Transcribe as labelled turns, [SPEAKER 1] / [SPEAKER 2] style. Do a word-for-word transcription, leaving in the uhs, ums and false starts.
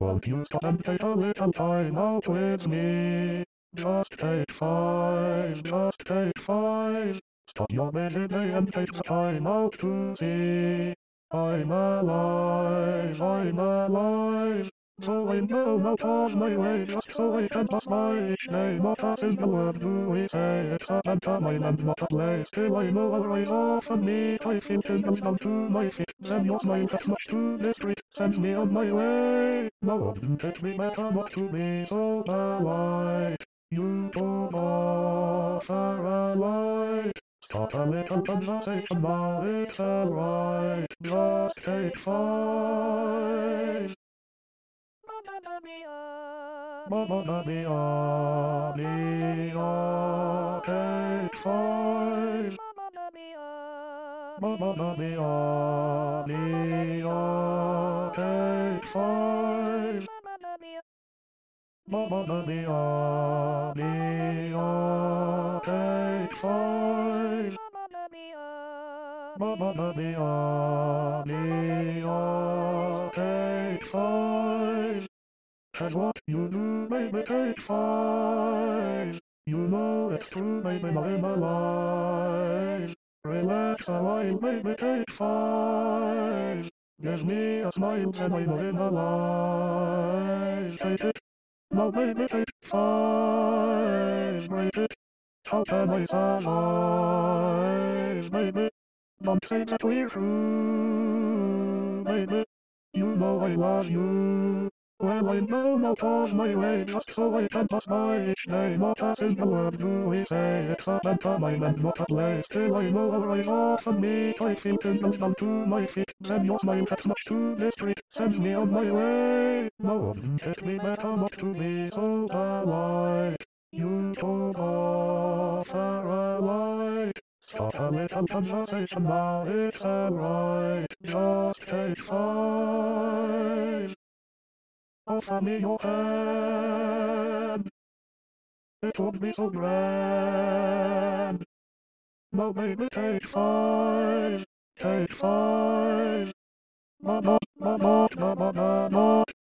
[SPEAKER 1] Won't you stop and take a little time out with me? Just take five, just take five. Stop your busy day and take the time out to see. I'm alive, I'm alive. So I know out of my way just so I can pass by each day. Not a single word do we say, it's a pantomime and not a play. Still I know I'll rise off and meet, I feel tingles down to my feet. Then your smile that's much too discreet, sends me on my way. No, wouldn't it be better not to be so polite? You don't offer a light. Start a little conversation now, it's alright. Just take five.
[SPEAKER 2] Mamma mia,
[SPEAKER 1] Mamma mia, mia, take five.
[SPEAKER 2] Mamma mia,
[SPEAKER 1] Mamma mia, mia, take five.
[SPEAKER 2] Mamma mia,
[SPEAKER 1] Mamma mia, mia, take five.
[SPEAKER 2] Mamma mia,
[SPEAKER 1] Mamma mia, mia, take five. And what you do, baby, take five. You know it's true, baby, I'm alive. Relax a while, baby, take five. Give me a smile, and I'm alive. Take it, now baby, take five. Break it, how can I survive, baby? Don't say that we're through, baby. You know I love you. Well, I know out of my way just so I can pass by each day. Not a single word do we say, it's a pantomime and not a play. Still I know I'll rise off and meet, I feel tingles down to my feet. Then your smile that's much too discreet, sends me on my way. No, wouldn't it be better not to be so polite? You could offer a light. Start a little conversation now, it's alright. Just take five. Offer me your hand. It would be so grand. No, baby, take five. Take five. Not, not, not, not, not, not, not.